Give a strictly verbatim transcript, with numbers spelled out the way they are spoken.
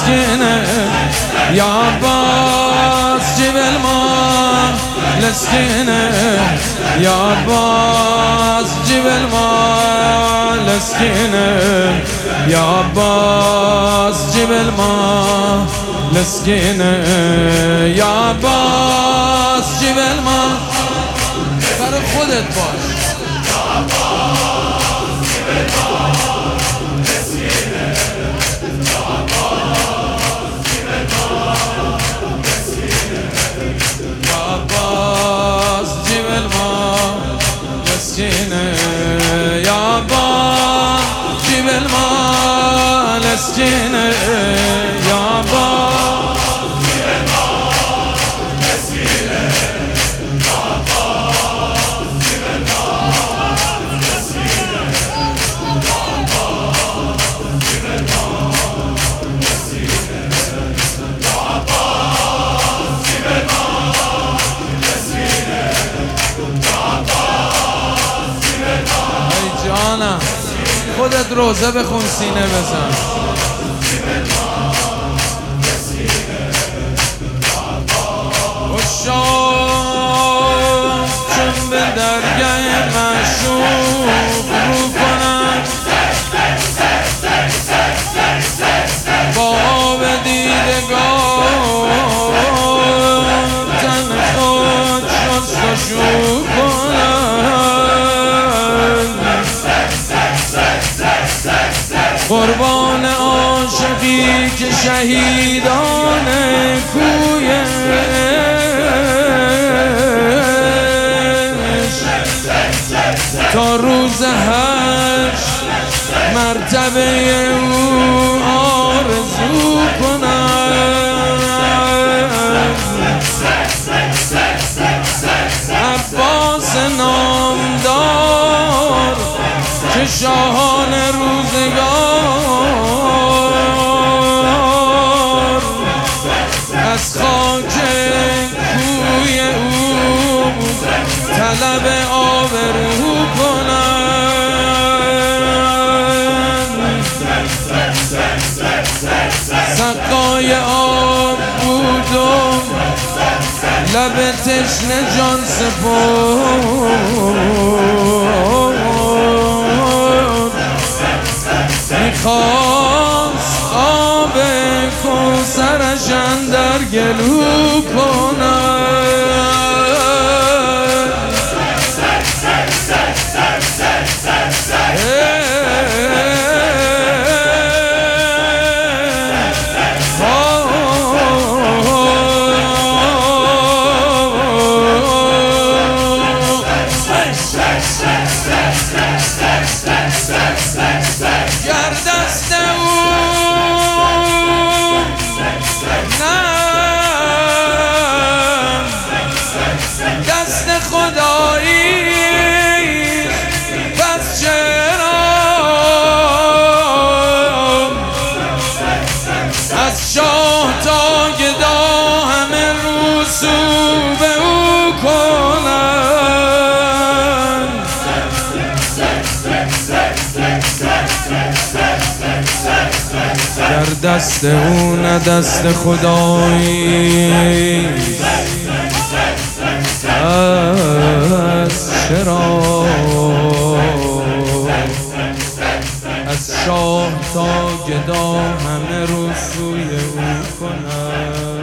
لسكينة يا عباس جيب الماء لسكينة يا عباس جيب الماء لسكينة يا عباس جيب الماء لسكينة يا عباس جيب الماء برای خودت باش يا عباس جيب الماء لسكينة يا عباس جيب الماء لسكينة يا عباس جيب الماء لسكينة يا عباس جيب الماء لسكينة يا عباس جيب الماء لسكينة يا عباس جانا خودت روزه بخون سینه بزن اشاق چون به درگاه معشوق رو کنن با آب دیدگان تن خود شستشو قربان عاشقی که شهیدان کویش تا روز حشر مرتبه او آرزو کنند عباس نامدار که شاهان روزگار از خاک کوی او طلب آبرو کنند سقای آب بود و لب تشنه جان سپرد میخواست آب کوثرش اندر گلو کند گر دست او نه دست خدایی پس چرا از شاه تا گدا همه رسوب او کنند در دست او نه دست خدایی از چرا از شاه تا گدا همه رو سوی او کنند